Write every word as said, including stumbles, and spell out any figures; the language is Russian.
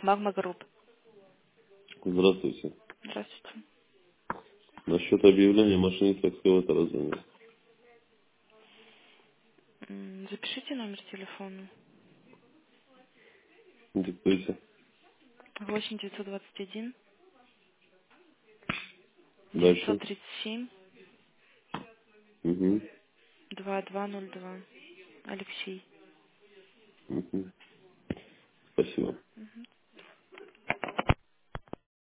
Магма Групп. Здравствуйте. Здравствуйте. Насчет объявления мошенничества экскаватора звоню. М, Запишите номер телефона. Диктуйте. восемь девятьсот двадцать один девятьсот Дальше. тридцать семь Угу. два два ноль два. Алексей. Угу. Спасибо. Мгм.